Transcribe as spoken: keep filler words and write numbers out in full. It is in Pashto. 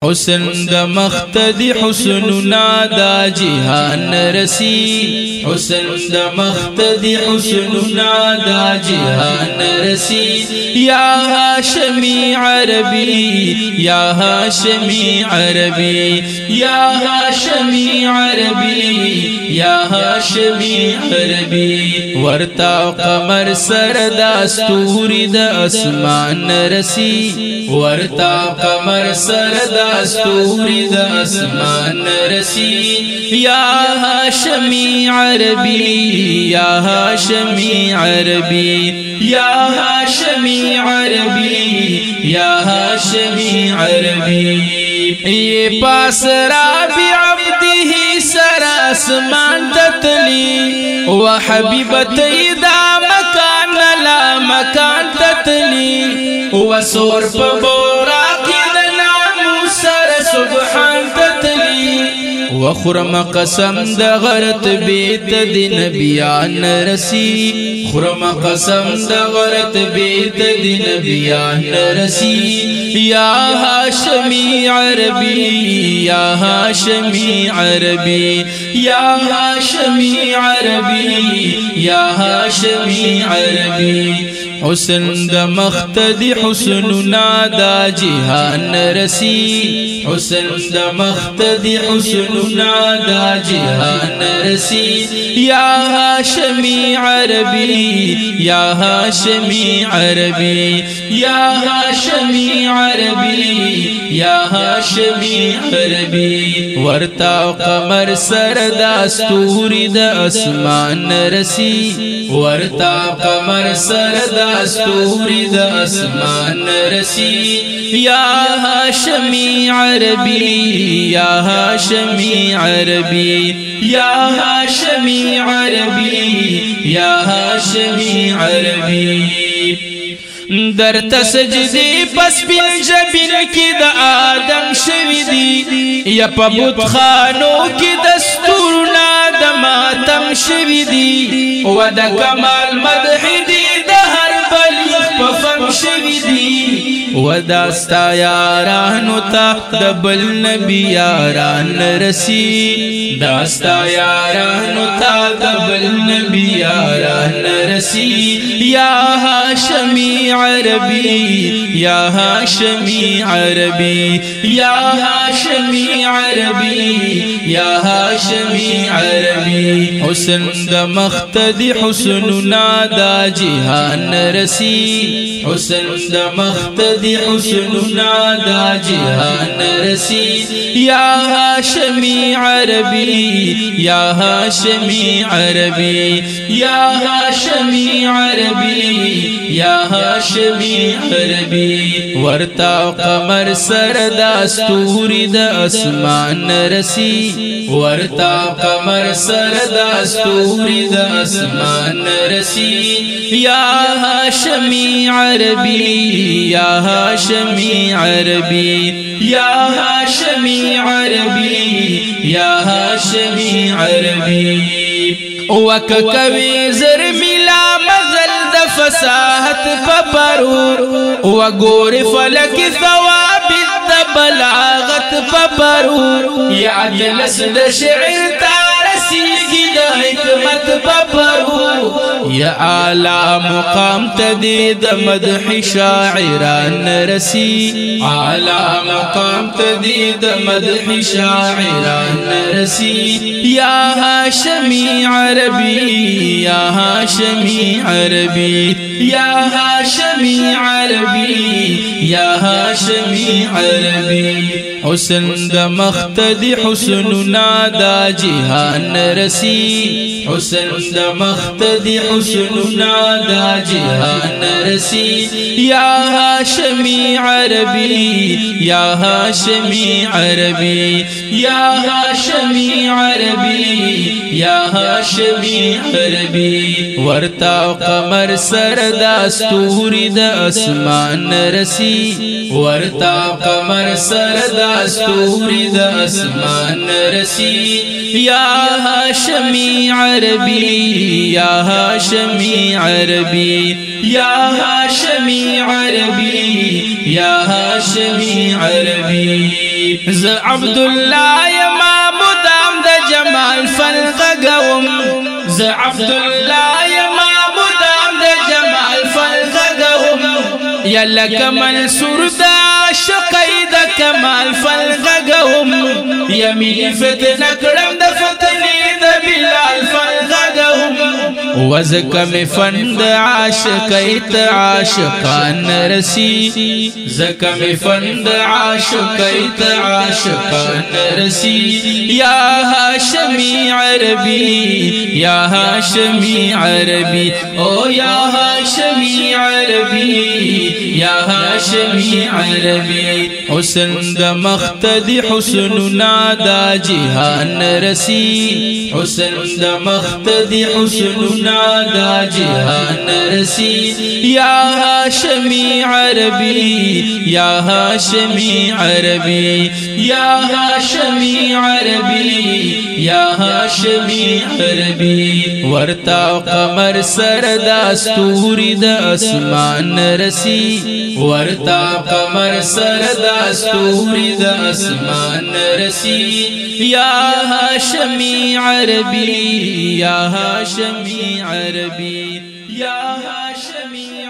حسن د مختدی حسننا دا جهان رسی حسن د مختدی حسننا دا جهان رسی یا هاشمی عربی یا هاشمی عربی یا هاشمی عربی یا هاشمی عربی ورتا قمر سر دا ستوری د اسمان رسی ورتا قمر سر دا ستوری د اسمان رسی یا هاشمی عربی یا هاشمی عربی یا هاشمی عربی یا هاشمی عربی یہ پاس رابی عبده سر اسمان تتلی و حبیبت دا مکان لا مکان تتلی و سور پا بورا سبحان تتلی وخرم قسم د غرت بیت دی نبیان رسی خرم قسم د غرت بیت دی نبیان رسی یا هاشمی عربی یا هاشمی عربی یا هاشمی عربی یا هاشمی عربی حسن د مختدی حسننا دا جهان رسی حسن د مختدی حسننا دا جهان رسی یا هاشمی عربی یا هاشمی عربی یا هاشمی عربی یا هاشمی عربی ورتا قمر سر دا ستوری د اسمان رسی ورتا قمر سر دا ستوری د اسمان رسی یا هاشمی عربی یا هاشمی عربی یا هاشمی عربی یا هاشمی عربی در تسجدی پس بین جبین کی دا آدم شویدی یا پا بود خانو کی دستورنا دا ماتم شویدی و دا کمال مدحی دی دا هر بلیغ پا فم شویدی و داستا یارانو تا دبل نبی یاران رسی داستا یارانو تا دبل نبی یاران رسی یا هاشمی عربی یا هاشمی عربی یا هاشمی عربی یا هاشمی عربی حسن د مختدی حسننا دا جهان رسی حسن د مختدی حسننا دا جهان رسی یا هاشمی عربی یا هاشمی عربی یا هاشمی عربی یا هاشمی عربی ورتا قمر سر دا ستوری د اسمان رسی ورتا قمر سر دا ستوری د اسمان رسی یا هاشمی عربی یا هاشمی عربی یا هاشمی عربی یا هاشمی عربی وککوی زر ملا مزل د فصاحت پپرور وګور فلک ثواب د بلاغت پپرور یا جلس د شعر تارسیږي د حکمت پپرور یا اعلی مقام تدی د مدح شاعران رسی اعلی مقام تدی د مدح شاعران رسی یا هاشمی عربی یا هاشمی عربی یا هاشمی عربی یا هاشمی عربی حسن د مختدی حسننا دا جهان رسی حسن د مختدی حسننا دا جهان رسی یا هاشمی عربی یا هاشمی عربی یا هاشمی عربی یا هاشمی عربی ورتا قمر سر دا ستوری د اسمان رسی ورتا قمر سر دا ستوری د اسمان رسی یا هاشمی عربی یا هاشمی عربی یا هاشمی عربی یا هاشمی عربی ز عبدالله یما مدام د جمال فلغغوم ز عبدالله یما مدام د جمال فلغغوم یا لک منصور دا شقید کمال فلغغوم یمین فتنه کړم د فتنې د بلال فلغغوم وزکم فند عاشقیت عاشقان رسی زکم فند عاشقیت عاشقان رسی یا هاشمی عربی یا هاشمی عربی او یا هاشمی عربی یا هاشمی عربی حسن د مختدی حسننا دا جهان رسی حسن د مختدی حسننا دا جهان رسی یا هاشمی عربی یا هاشمی عربی یا هاشمی عربی یا هاشمی عربی ورتا قمر سر دا ستوری د اسمان رسی ورتا قمر سر دا ستوری د اسمان رسی یا هاشمی عربی یا هاشمی عربی یا هاشمی